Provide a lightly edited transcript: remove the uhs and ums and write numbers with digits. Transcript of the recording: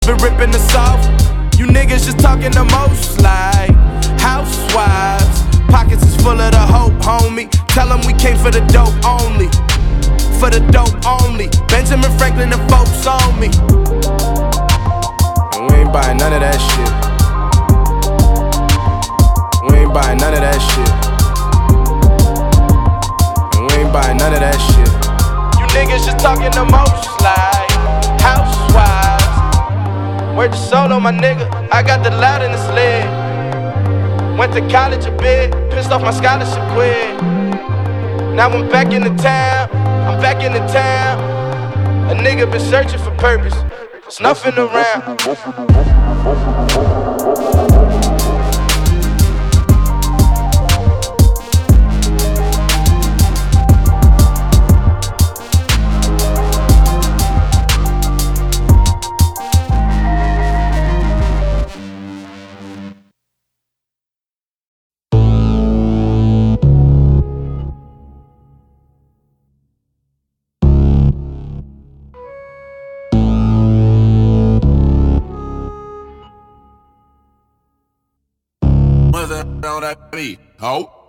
been ripping us off. You niggas just talking the most like housewives. Pockets is full of the hope, homie. Tell them we came for the dope only. For the dope only. Benjamin Franklin and folks on me. And we ain't buying none of that shit. We ain't buying none of that shit. And we ain't buying none of that shit. You niggas just talking the most like housewives. Word to solo, my nigga. I got the loud in the sled. Went to college a bit, pissed off my scholarship quit. Now I'm back in the town, I'm back in the town. A nigga been searching for purpose, there's nothing around. On that beat, ho.